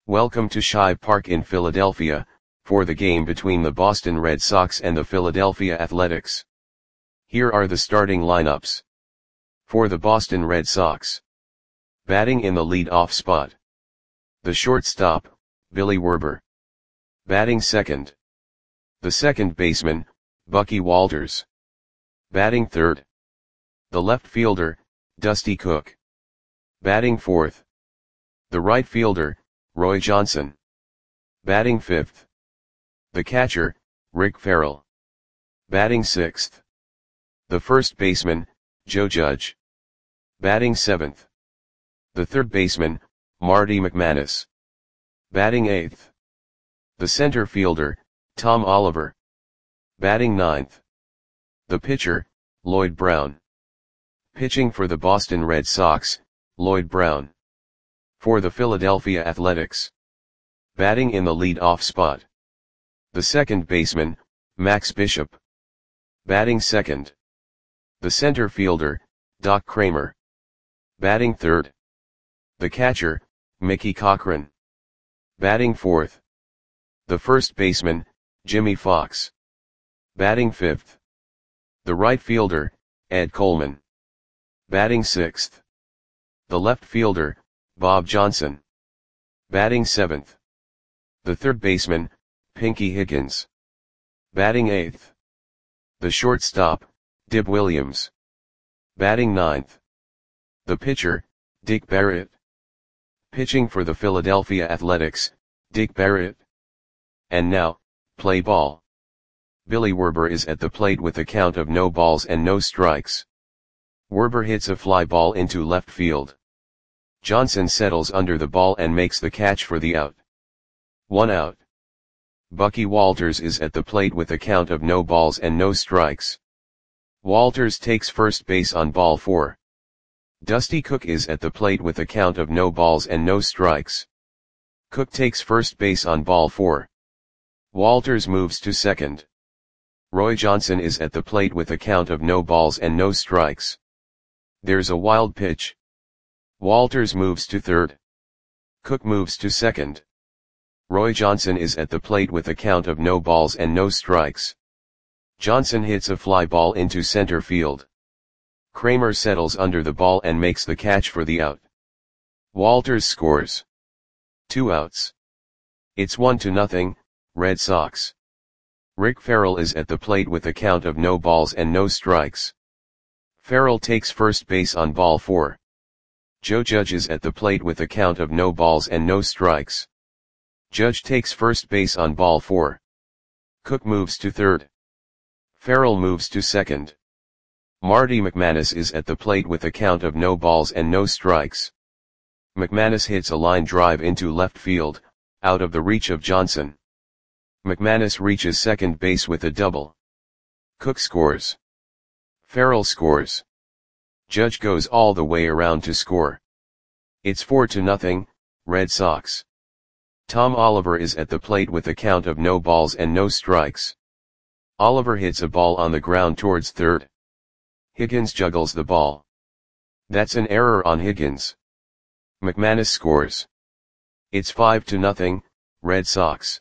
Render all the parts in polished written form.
Welcome to Shive Park in Philadelphia, for the game between the Boston Red Sox and the Philadelphia Athletics. Here are the starting lineups. For the Boston Red Sox. Batting in the lead-off spot. The shortstop, Billy Werber. Batting second. The second baseman, Bucky Walters. Batting third. The left fielder, Dusty Cook. Batting fourth. The right fielder, Roy Johnson. Batting fifth. The catcher, Rick Ferrell. Batting sixth. The first baseman, Joe Judge. Batting seventh. The third baseman, Marty McManus. Batting eighth. The center fielder, Tom Oliver. Batting ninth. The pitcher, Lloyd Brown. Pitching for the Boston Red Sox, Lloyd Brown. For the Philadelphia Athletics. Batting in the lead-off spot. The second baseman, Max Bishop. Batting second. The center fielder, Doc Kramer. Batting third. The catcher, Mickey Cochrane. Batting fourth. The first baseman, Jimmy Fox. Batting fifth. The right fielder, Ed Coleman. Batting sixth. The left fielder, Bob Johnson. Batting seventh. The third baseman, Pinky Higgins. Batting eighth. The shortstop, Dib Williams. Batting ninth. The pitcher, Dick Barrett. Pitching for the Philadelphia Athletics, Dick Barrett. And now, play ball. Billy Werber is at the plate with a count of no balls and no strikes. Werber hits a fly ball into left field. Johnson settles under the ball and makes the catch for the out. 1 out. Bucky Walters is at the plate with a count of no balls and no strikes. Walters takes first base on ball 4. Dusty Cook is at the plate with a count of no balls and no strikes. Cook takes first base on ball 4. Walters moves to second. Roy Johnson is at the plate with a count of no balls and no strikes. There's a wild pitch. Walters moves to third. Cook moves to second. Roy Johnson is at the plate with a count of no balls and no strikes. Johnson hits a fly ball into center field. Kramer settles under the ball and makes the catch for the out. Walters scores. 2 outs. It's 1-0, Red Sox. Rick Ferrell is at the plate with a count of no balls and no strikes. Ferrell takes first base on ball 4. Joe Judge is at the plate with a count of no balls and no strikes. Judge takes first base on ball 4. Cook moves to third. Ferrell moves to second. Marty McManus is at the plate with a count of no balls and no strikes. McManus hits a line drive into left field, out of the reach of Johnson. McManus reaches second base with a double. Cook scores. Ferrell scores. Judge goes all the way around to score. It's 4-0, Red Sox. Tom Oliver is at the plate with a count of no balls and no strikes. Oliver hits a ball on the ground towards third. Higgins juggles the ball. That's an error on Higgins. McManus scores. It's 5-0, Red Sox.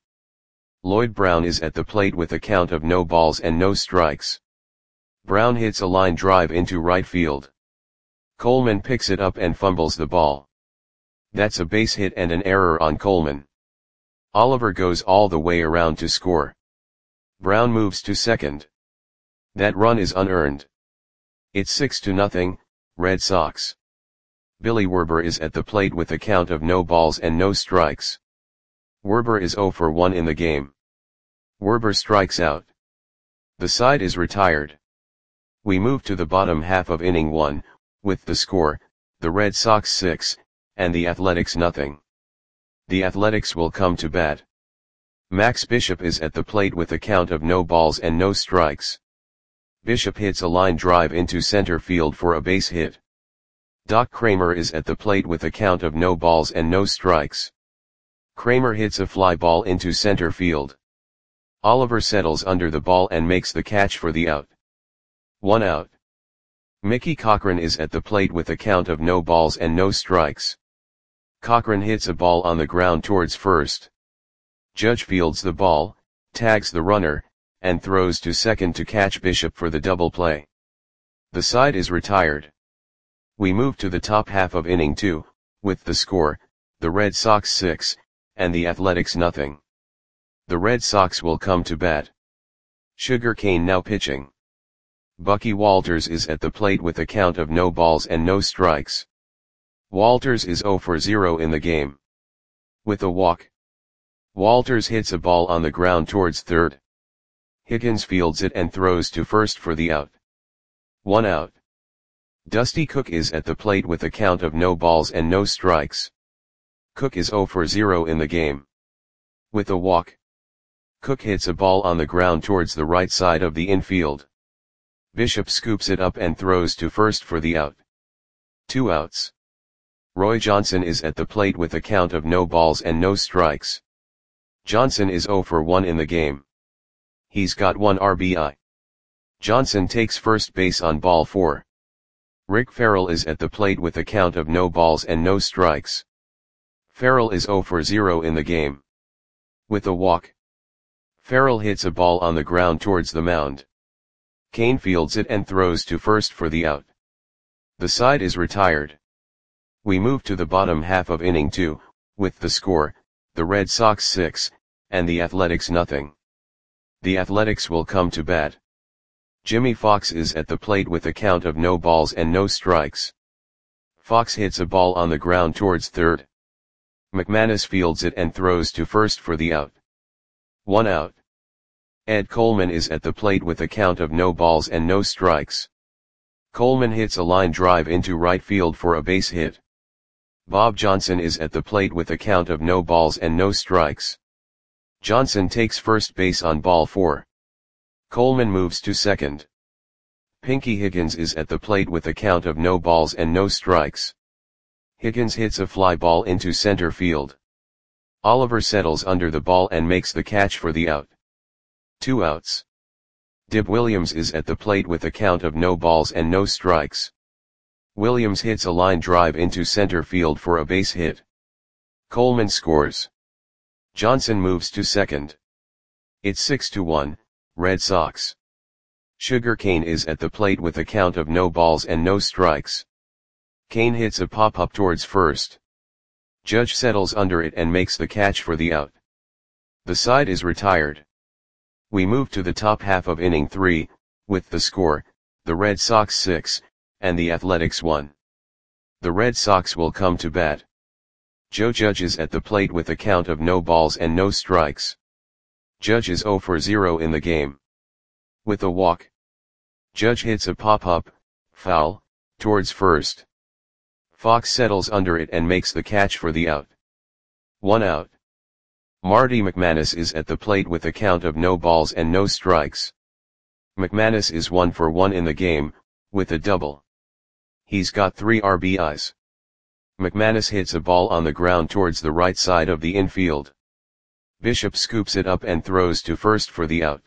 Lloyd Brown is at the plate with a count of no balls and no strikes. Brown hits a line drive into right field. Coleman picks it up and fumbles the ball. That's a base hit and an error on Coleman. Oliver goes all the way around to score. Brown moves to second. That run is unearned. It's 6-0, Red Sox. Billy Werber is at the plate with a count of no balls and no strikes. Werber is 0 for 1 in the game. Werber strikes out. The side is retired. We move to the bottom half of inning 1, with the score, the Red Sox 6, and the Athletics nothing. The Athletics will come to bat. Max Bishop is at the plate with a count of no balls and no strikes. Bishop hits a line drive into center field for a base hit. Doc Kramer is at the plate with a count of no balls and no strikes. Kramer hits a fly ball into center field. Oliver settles under the ball and makes the catch for the out. 1 out. Mickey Cochrane is at the plate with a count of no balls and no strikes. Cochran hits a ball on the ground towards first. Judge fields the ball, tags the runner, and throws to second to catch Bishop for the double play. The side is retired. We move to the top half of inning 2, with the score, the Red Sox 6, and the Athletics nothing. The Red Sox will come to bat. Sugar Cane now pitching. Bucky Walters is at the plate with a count of no balls and no strikes. Walters is 0 for 0 in the game. With a walk. Walters hits a ball on the ground towards third. Higgins fields it and throws to first for the out. 1 out. Dusty Cook is at the plate with a count of no balls and no strikes. Cook is 0 for 0 in the game. With a walk. Cook hits a ball on the ground towards the right side of the infield. Bishop scoops it up and throws to first for the out. 2 outs. Roy Johnson is at the plate with a count of no balls and no strikes. Johnson is 0 for 1 in the game. He's got 1 RBI. Johnson takes first base on ball 4. Rick Farrell is at the plate with a count of no balls and no strikes. Farrell is 0 for 0 in the game. With a walk. Farrell hits a ball on the ground towards the mound. Kane fields it and throws to first for the out. The side is retired. We move to the bottom half of inning 2, with the score, the Red Sox 6, and the Athletics nothing. The Athletics will come to bat. Jimmy Fox is at the plate with a count of no balls and no strikes. Fox hits a ball on the ground towards third. McManus fields it and throws to first for the out. 1 out. Ed Coleman is at the plate with a count of no balls and no strikes. Coleman hits a line drive into right field for a base hit. Bob Johnson is at the plate with a count of no balls and no strikes. Johnson takes first base on ball 4. Coleman moves to second. Pinky Higgins is at the plate with a count of no balls and no strikes. Higgins hits a fly ball into center field. Oliver settles under the ball and makes the catch for the out. 2 outs. Dib Williams is at the plate with a count of no balls and no strikes. Williams hits a line drive into center field for a base hit. Coleman scores. Johnson moves to second. It's 6-1, Red Sox. Sugar Cane is at the plate with a count of no balls and no strikes. Cane hits a pop-up towards first. Judge settles under it and makes the catch for the out. The side is retired. We move to the top half of inning 3, with the score, the Red Sox 6, and the Athletics 1. The Red Sox will come to bat. Joe Judge is at the plate with a count of no balls and no strikes. Judge is 0 for 0 in the game. With a walk. Judge hits a pop-up, foul, towards first. Fox settles under it and makes the catch for the out. 1 out. Marty McManus is at the plate with a count of no balls and no strikes. McManus is 1 for 1 in the game, with a double. He's got 3 RBIs. McManus hits a ball on the ground towards the right side of the infield. Bishop scoops it up and throws to first for the out.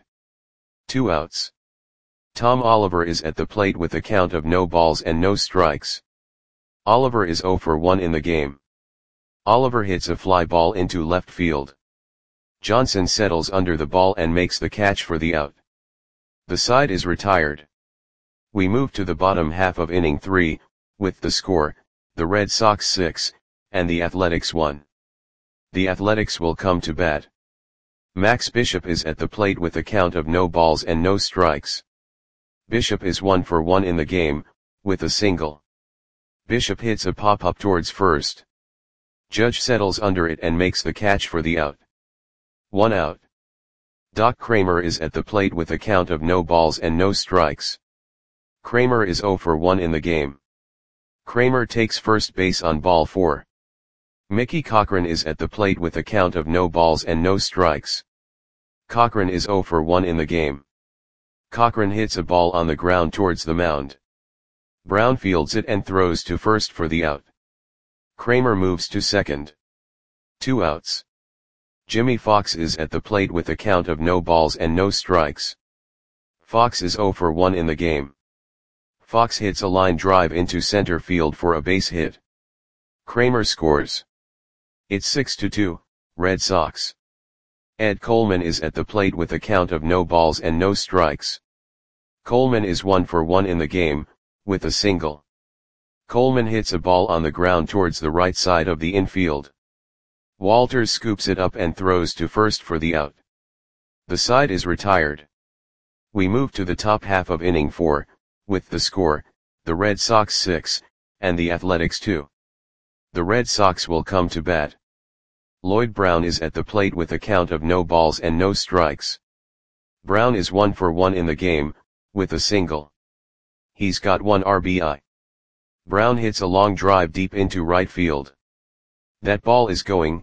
2 outs. Tom Oliver is at the plate with a count of no balls and no strikes. Oliver is 0 for 1 in the game. Oliver hits a fly ball into left field. Johnson settles under the ball and makes the catch for the out. The side is retired. We move to the bottom half of inning 3, with the score, the Red Sox 6, and the Athletics 1. The Athletics will come to bat. Max Bishop is at the plate with a count of no balls and no strikes. Bishop is 1 for 1 in the game, with a single. Bishop hits a pop-up towards first. Judge settles under it and makes the catch for the out. 1 out. Doc Kramer is at the plate with a count of no balls and no strikes. Kramer is 0 for 1 in the game. Kramer takes first base on ball 4. Mickey Cochran is at the plate with a count of no balls and no strikes. Cochran is 0 for 1 in the game. Cochran hits a ball on the ground towards the mound. Brown fields it and throws to first for the out. Kramer moves to second. 2 outs. Jimmy Fox is at the plate with a count of no balls and no strikes. Fox is 0 for 1 in the game. Fox hits a line drive into center field for a base hit. Kramer scores. It's 6-2, Red Sox. Ed Coleman is at the plate with a count of no balls and no strikes. Coleman is 1 for 1 in the game, with a single. Coleman hits a ball on the ground towards the right side of the infield. Walters scoops it up and throws to first for the out. The side is retired. We move to the top half of inning 4, with the score, the Red Sox 6, and the Athletics 2. The Red Sox will come to bat. Lloyd Brown is at the plate with a count of no balls and no strikes. Brown is 1 for 1 in the game, with a single. He's got 1 RBI. Brown hits a long drive deep into right field. That ball is gone.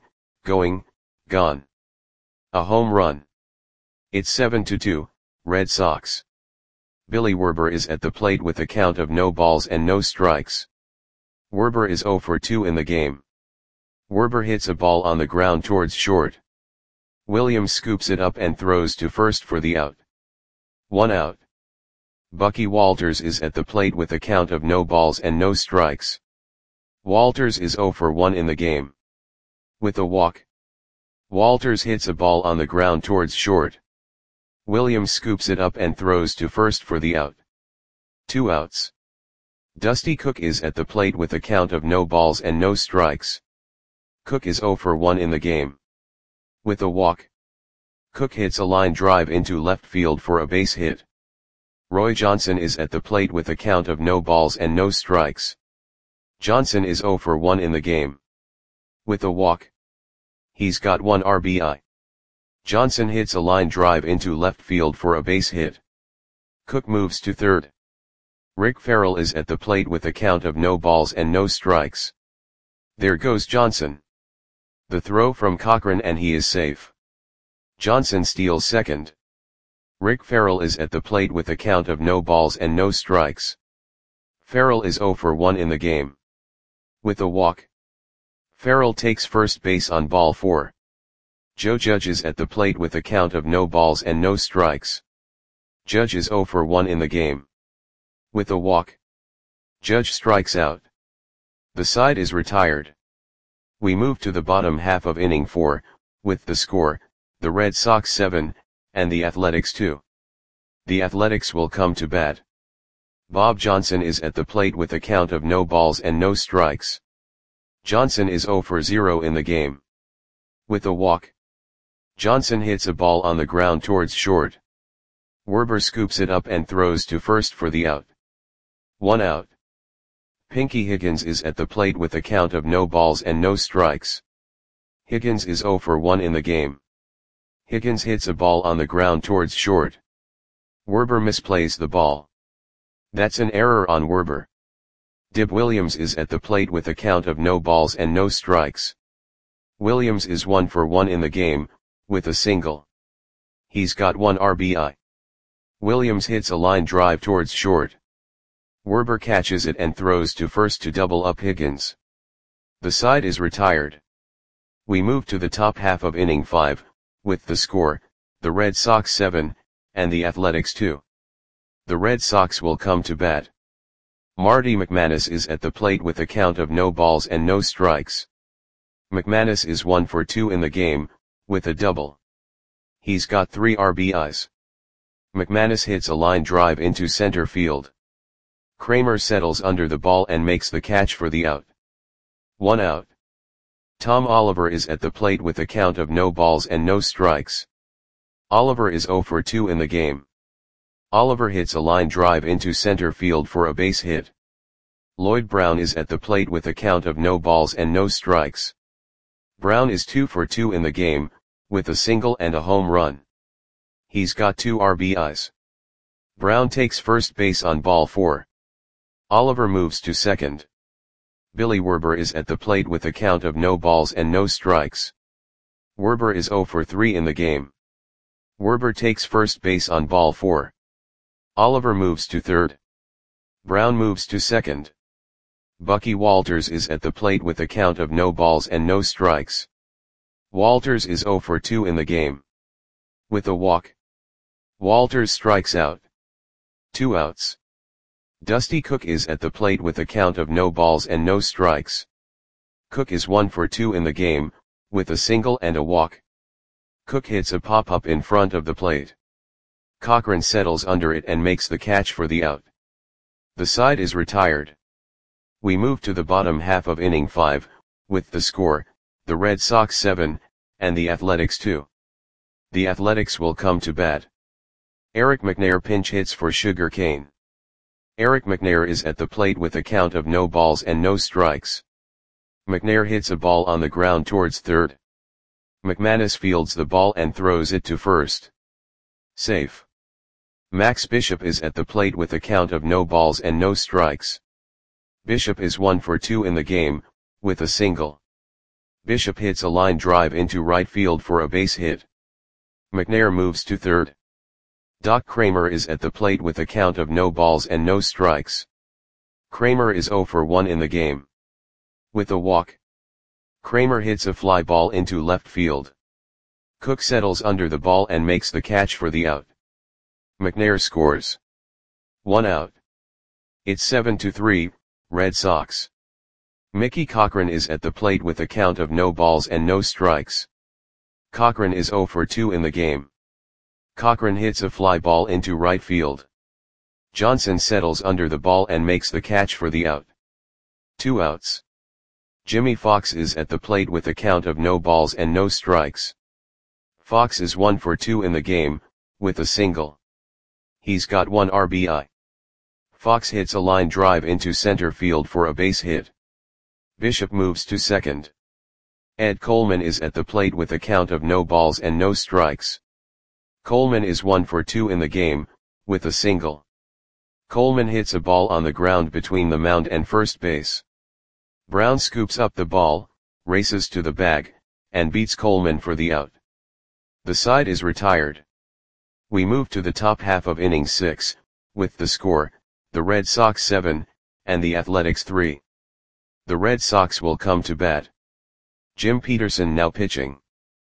A home run. It's 7-2, Red Sox. Billy Werber is at the plate with a count of no balls and no strikes. Werber is 0 for 2 in the game. Werber hits a ball on the ground towards short. Williams scoops it up and throws to first for the out. 1 out. Bucky Walters is at the plate with a count of no balls and no strikes. Walters is 0 for 1 in the game. With a walk. Walters hits a ball on the ground towards short. Williams scoops it up and throws to first for the out. 2 outs. Dusty Cook is at the plate with a count of no balls and no strikes. Cook is 0 for 1 in the game. With a walk. Cook hits a line drive into left field for a base hit. Roy Johnson is at the plate with a count of no balls and no strikes. Johnson is 0 for 1 in the game. With a walk. He's got 1 RBI. Johnson hits a line drive into left field for a base hit. Cook moves to third. Rick Farrell is at the plate with a count of no balls and no strikes. There goes Johnson. The throw from Cochran and he is safe. Johnson steals second. Rick Farrell is at the plate with a count of no balls and no strikes. Farrell is 0 for 1 in the game. With a walk. Farrell takes first base on ball 4. Joe Judge is at the plate with a count of no balls and no strikes. Judge is 0 for 1 in the game. With a walk. Judge strikes out. The side is retired. We move to the bottom half of inning 4, with the score, the Red Sox 7, and the Athletics 2. The Athletics will come to bat. Bob Johnson is at the plate with a count of no balls and no strikes. Johnson is 0 for 0 in the game. With a walk. Johnson hits a ball on the ground towards short. Werber scoops it up and throws to first for the out. 1 out. Pinky Higgins is at the plate with a count of no balls and no strikes. Higgins is 0 for 1 in the game. Higgins hits a ball on the ground towards short. Werber misplays the ball. That's an error on Werber. Dib Williams is at the plate with a count of no balls and no strikes. Williams is 1 for 1 in the game, with a single. He's got 1 RBI. Williams hits a line drive towards short. Werber catches it and throws to first to double up Higgins. The side is retired. We move to the top half of inning 5, with the score, the Red Sox 7, and the Athletics 2. The Red Sox will come to bat. Marty McManus is at the plate with a count of no balls and no strikes. McManus is 1 for 2 in the game, with a double. He's got 3 RBIs. McManus hits a line drive into center field. Kramer settles under the ball and makes the catch for the out. 1 out. Tom Oliver is at the plate with a count of no balls and no strikes. Oliver is 0 for 2 in the game. Oliver hits a line drive into center field for a base hit. Lloyd Brown is at the plate with a count of no balls and no strikes. Brown is 2 for 2 in the game, with a single and a home run. He's got 2 RBIs. Brown takes first base on ball 4. Oliver moves to second. Billy Werber is at the plate with a count of no balls and no strikes. Werber is 0 for 3 in the game. Werber takes first base on ball 4. Oliver moves to third. Brown moves to second. Bucky Walters is at the plate with a count of no balls and no strikes. Walters is 0 for 2 in the game. With a walk. Walters strikes out. 2 outs. Dusty Cook is at the plate with a count of no balls and no strikes. Cook is 1 for 2 in the game, with a single and a walk. Cook hits a pop-up in front of the plate. Cochran settles under it and makes the catch for the out. The side is retired. We move to the bottom half of inning 5, with the score, the Red Sox 7, and the Athletics 2. The Athletics will come to bat. Eric McNair pinch hits for Sugar Cane. Eric McNair is at the plate with a count of no balls and no strikes. McNair hits a ball on the ground towards third. McManus fields the ball and throws it to first. Safe. Max Bishop is at the plate with a count of no balls and no strikes. Bishop is 1 for 2 in the game, with a single. Bishop hits a line drive into right field for a base hit. McNair moves to third. Doc Kramer is at the plate with a count of no balls and no strikes. Kramer is 0 for 1 in the game. With a walk. Kramer hits a fly ball into left field. Cook settles under the ball and makes the catch for the out. McNair scores. 1 out. It's 7-3, Red Sox. Mickey Cochran is at the plate with a count of no balls and no strikes. Cochran is 0 for 2 in the game. Cochran hits a fly ball into right field. Johnson settles under the ball and makes the catch for the out. 2 outs. Jimmy Fox is at the plate with a count of no balls and no strikes. Fox is 1 for 2 in the game, with a single. He's got 1 RBI. Fox hits a line drive into center field for a base hit. Bishop moves to second. Ed Coleman is at the plate with a count of no balls and no strikes. Coleman is 1 for 2 in the game, with a single. Coleman hits a ball on the ground between the mound and first base. Brown scoops up the ball, races to the bag, and beats Coleman for the out. The side is retired. We move to the top half of inning 6, with the score, the Red Sox 7, and the Athletics 3. The Red Sox will come to bat. Jim Peterson now pitching.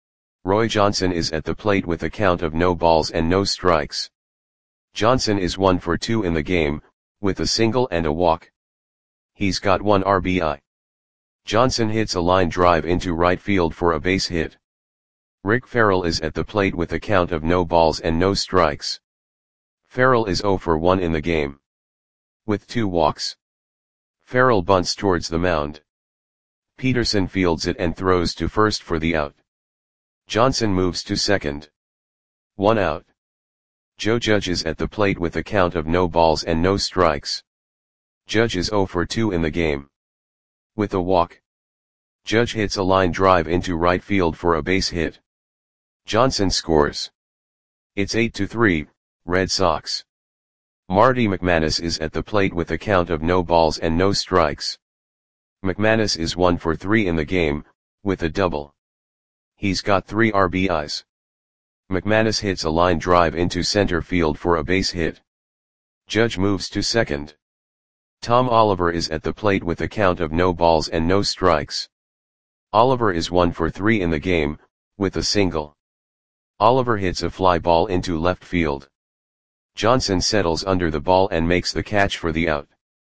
Roy Johnson is at the plate with a count of no balls and no strikes. Johnson is 1 for 2 in the game, with a single and a walk. He's got 1 RBI. Johnson hits a line drive into right field for a base hit. Rick Farrell is at the plate with a count of no balls and no strikes. Farrell is 0 for 1 in the game. With 2 walks. Farrell bunts towards the mound. Peterson fields it and throws to first for the out. Johnson moves to second. 1 out. Joe Judge is at the plate with a count of no balls and no strikes. Judge is 0 for 2 in the game. With a walk. Judge hits a line drive into right field for a base hit. Johnson scores. It's 8-3, Red Sox. Marty McManus is at the plate with a count of no balls and no strikes. McManus is 1 for 3 in the game, with a double. He's got 3 RBIs. McManus hits a line drive into center field for a base hit. Judge moves to second. Tom Oliver is at the plate with a count of no balls and no strikes. Oliver is 1 for 3 in the game, with a single. Oliver hits a fly ball into left field. Johnson settles under the ball and makes the catch for the out.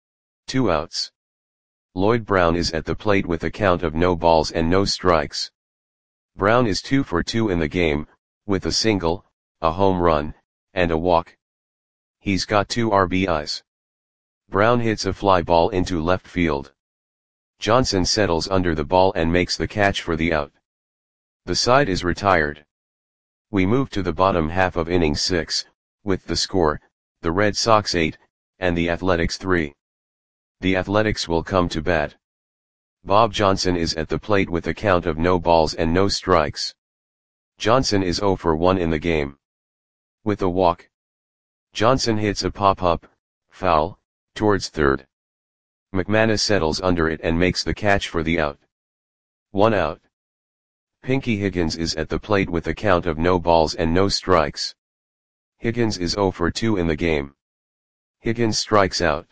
2 outs. Lloyd Brown is at the plate with a count of no balls and no strikes. Brown is 2 for 2 in the game, with a single, a home run, and a walk. He's got 2 RBIs. Brown hits a fly ball into left field. Johnson settles under the ball and makes the catch for the out. The side is retired. We move to the bottom half of inning 6, with the score, the Red Sox 8, and the Athletics 3. The Athletics will come to bat. Bob Johnson is at the plate with a count of no balls and no strikes. Johnson is 0 for 1 in the game. With a walk. Johnson hits a pop-up, foul, towards third. McManus settles under it and makes the catch for the out. 1 out. Pinky Higgins is at the plate with a count of no balls and no strikes. Higgins is 0 for 2 in the game. Higgins strikes out.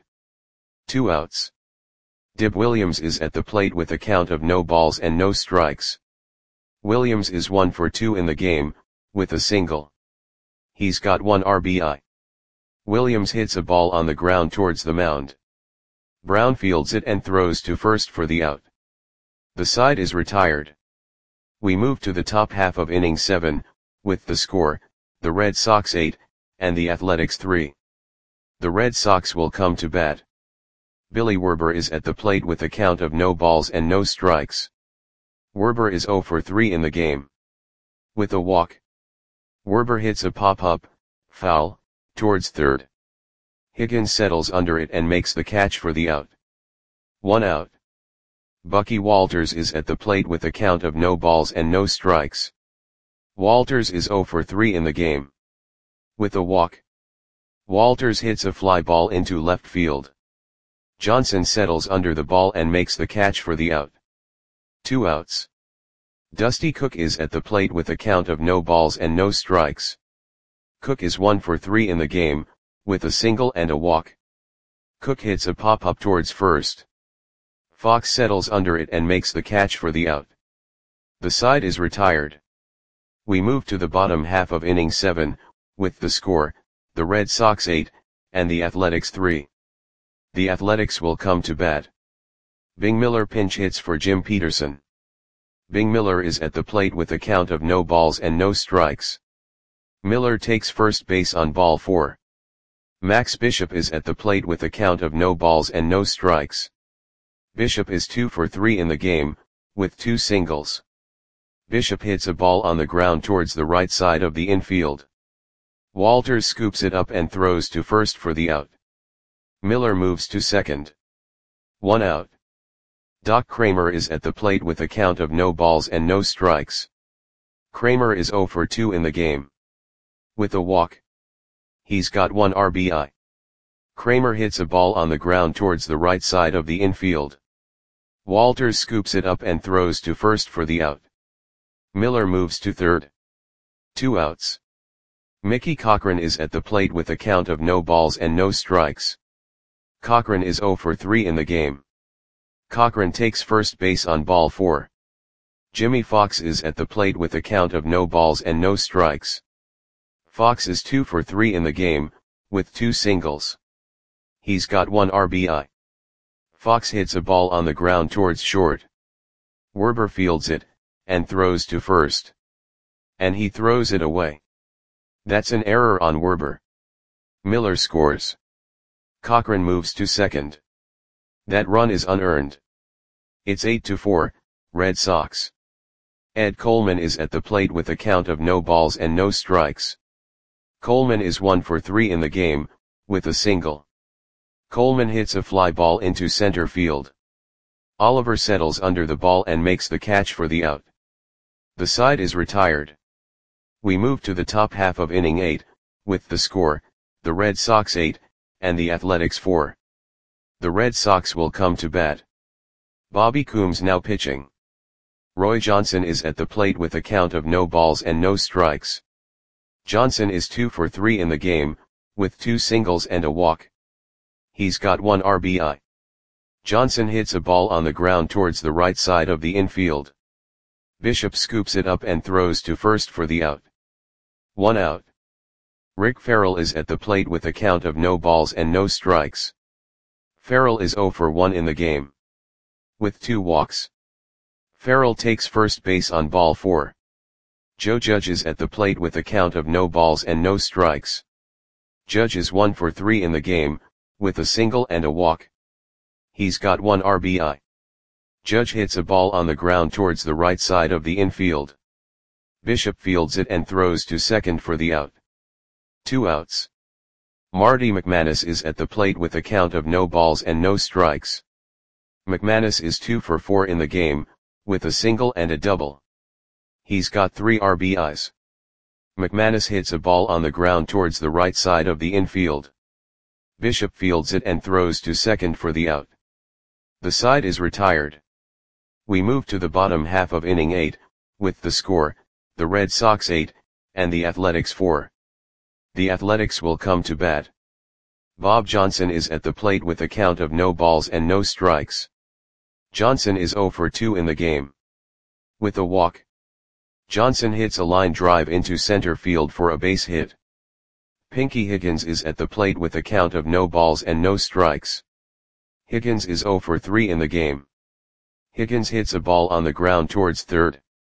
2 outs. Dib Williams is at the plate with a count of no balls and no strikes. Williams is 1 for 2 in the game, with a single. He's got 1 RBI. Williams hits a ball on the ground towards the mound. Brown fields it and throws to first for the out. The side is retired. We move to the top half of inning 7, with the score, the Red Sox 8, and the Athletics 3. The Red Sox will come to bat. Billy Werber is at the plate with a count of no balls and no strikes. Werber is 0 for 3 in the game. With a walk. Werber hits a pop-up, foul, towards third. Higgins settles under it and makes the catch for the out. 1 out. Bucky Walters is at the plate with a count of no balls and no strikes. Walters is 0 for 3 in the game. With a walk. Walters hits a fly ball into left field. Johnson settles under the ball and makes the catch for the out. 2 outs. Dusty Cook is at the plate with a count of no balls and no strikes. Cook is 1 for 3 in the game, with a single and a walk. Cook hits a pop-up towards first. Fox settles under it and makes the catch for the out. The side is retired. We move to the bottom half of inning 7, with the score, the Red Sox 8, and the Athletics 3. The Athletics will come to bat. Bing Miller pinch hits for Jim Peterson. Bing Miller is at the plate with a count of no balls and no strikes. Miller takes first base on ball 4. Max Bishop is at the plate with a count of no balls and no strikes. Bishop is 2 for 3 in the game, with 2 singles. Bishop hits a ball on the ground towards the right side of the infield. Walters scoops it up and throws to first for the out. Miller moves to second. 1 out. Doc Kramer is at the plate with a count of no balls and no strikes. Kramer is 0 for 2 in the game. With a walk. He's got 1 RBI. Kramer hits a ball on the ground towards the right side of the infield. Walters scoops it up and throws to first for the out. Miller moves to third. 2 outs. Mickey Cochrane is at the plate with a count of no balls and no strikes. Cochrane is 0 for 3 in the game. Cochrane takes first base on ball 4. Jimmy Fox is at the plate with a count of no balls and no strikes. Fox is 2 for 3 in the game, with 2 singles. He's got 1 RBI. Fox hits a ball on the ground towards short. Werber fields it, and throws to first. And he throws it away. That's an error on Werber. Miller scores. Cochrane moves to second. That run is unearned. It's 8-4, Red Sox. Ed Coleman is at the plate with a count of no balls and no strikes. Coleman is 1 for 3 in the game, with a single. Coleman hits a fly ball into center field. Oliver settles under the ball and makes the catch for the out. The side is retired. We move to the top half of inning 8, with the score, the Red Sox 8, and the Athletics 4. The Red Sox will come to bat. Bobby Coombs now pitching. Roy Johnson is at the plate with a count of no balls and no strikes. Johnson is 2 for 3 in the game, with 2 singles and a walk. He's got 1 RBI. Johnson hits a ball on the ground towards the right side of the infield. Bishop scoops it up and throws to first for the out. 1 out. Rick Farrell is at the plate with a count of no balls and no strikes. Farrell is 0 for 1 in the game. With 2 walks. Farrell takes first base on ball 4. Joe Judge is at the plate with a count of no balls and no strikes. Judge is 1 for 3 in the game, with a single and a walk. He's got 1 RBI. Judge hits a ball on the ground towards the right side of the infield. Bishop fields it and throws to second for the out. 2 outs. Marty McManus is at the plate with a count of no balls and no strikes. McManus is 2 for 4 in the game, with a single and a double. He's got 3 RBIs. McManus hits a ball on the ground towards the right side of the infield. Bishop fields it and throws to second for the out. The side is retired. We move to the bottom half of inning 8, with the score, the Red Sox 8, and the Athletics 4. The Athletics will come to bat. Bob Johnson is at the plate with a count of no balls and no strikes. Johnson is 0 for 2 in the game. With a walk. Johnson hits a line drive into center field for a base hit. Pinky Higgins is at the plate with a count of no balls and no strikes. Higgins is 0 for 3 in the game. Higgins hits a ball on the ground towards third.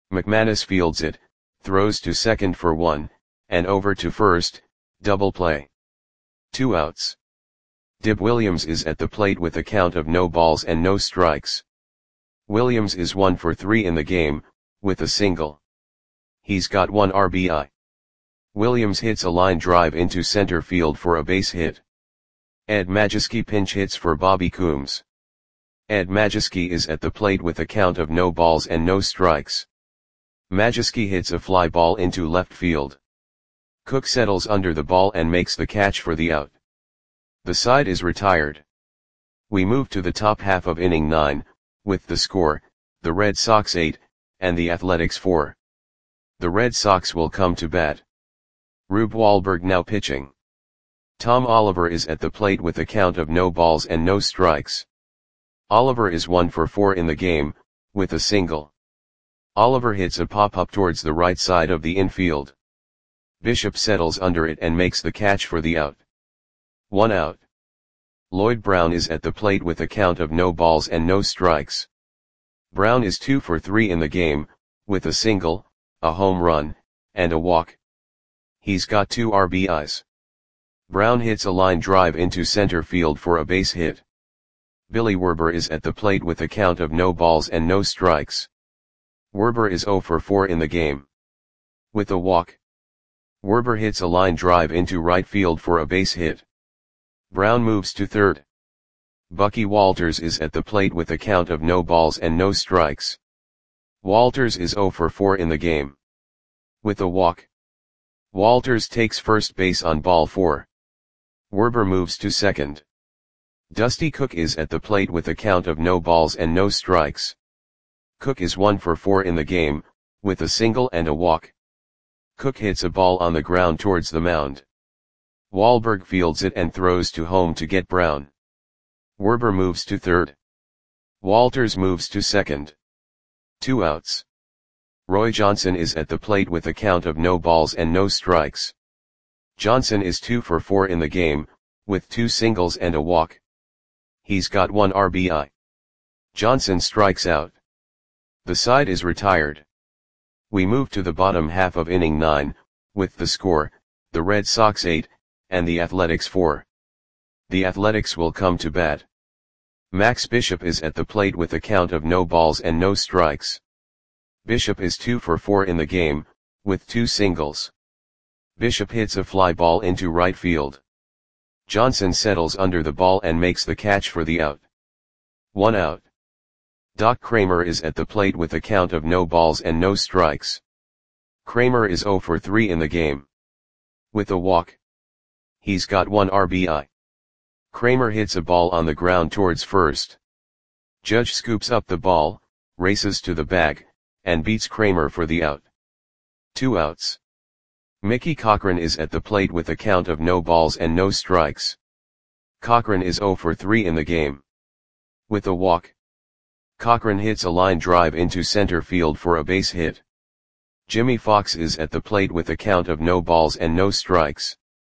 McManus fields it, throws to second for 1, and over to first, double play. 2 outs. Dib Williams is at the plate with a count of no balls and no strikes. Williams is 1 for 3 in the game, with a single. He's got 1 RBI. Williams hits a line drive into center field for a base hit. Ed Majewski pinch hits for Bobby Coombs. Ed Majewski is at the plate with a count of no balls and no strikes. Majewski hits a fly ball into left field. Cook settles under the ball and makes the catch for the out. The side is retired. We move to the top half of inning 9, with the score, the Red Sox 8, and the Athletics 4. The Red Sox will come to bat. Rube Wahlberg now pitching. Tom Oliver is at the plate with a count of no balls and no strikes. Oliver is 1 for 4 in the game, with a single. Oliver hits a pop-up towards the right side of the infield. Bishop settles under it and makes the catch for the out. 1 out. Lloyd Brown is at the plate with a count of no balls and no strikes. Brown is 2 for 3 in the game, with a single, a home run, and a walk. He's got 2 RBIs. Brown hits a line drive into center field for a base hit. Billy Werber is at the plate with a count of no balls and no strikes. Werber is 0 for 4 in the game. With a walk. Werber hits a line drive into right field for a base hit. Brown moves to third. Bucky Walters is at the plate with a count of no balls and no strikes. Walters is 0 for 4 in the game. With a walk. Walters takes first base on ball 4. Werber moves to second. Dusty Cook is at the plate with a count of no balls and no strikes. Cook is 1 for 4 in the game, with a single and a walk. Cook hits a ball on the ground towards the mound. Wahlberg fields it and throws to home to get Brown. Werber moves to third. Walters moves to second. 2 outs. Roy Johnson is at the plate with a count of no balls and no strikes. Johnson is 2 for 4 in the game, with 2 singles and a walk. He's got 1 RBI. Johnson strikes out. The side is retired. We move to the bottom half of inning 9, with the score, the Red Sox 8, and the Athletics 4. The Athletics will come to bat. Max Bishop is at the plate with a count of no balls and no strikes. Bishop is 2 for 4 in the game, with 2 singles. Bishop hits a fly ball into right field. Johnson settles under the ball and makes the catch for the out. 1 out. Doc Kramer is at the plate with a count of no balls and no strikes. Kramer is 0 for 3 in the game. With a walk. He's got 1 RBI. Kramer hits a ball on the ground towards first. Judge scoops up the ball, races to the bag, and beats Kramer for the out. 2 outs. Mickey Cochran is at the plate with a count of no balls and no strikes. Cochran is 0 for 3 in the game. With a walk. Cochran hits a line drive into center field for a base hit. Jimmy Fox is at the plate with a count of no balls and no strikes.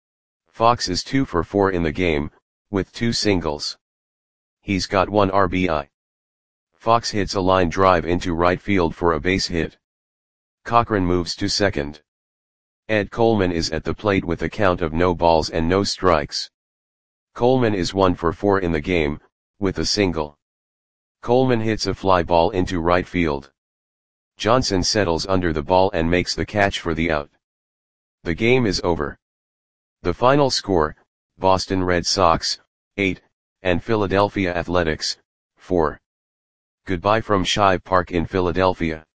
Fox is 2 for 4 in the game, with 2 singles. He's got 1 RBI. Fox hits a line drive into right field for a base hit. Cochran moves to second. Ed Coleman is at the plate with a count of no balls and no strikes. Coleman is 1 for 4 in the game, with a single. Coleman hits a fly ball into right field. Johnson settles under the ball and makes the catch for the out. The game is over. The final score, Boston Red Sox, 8, and Philadelphia Athletics, 4. Goodbye from Shive Park in Philadelphia.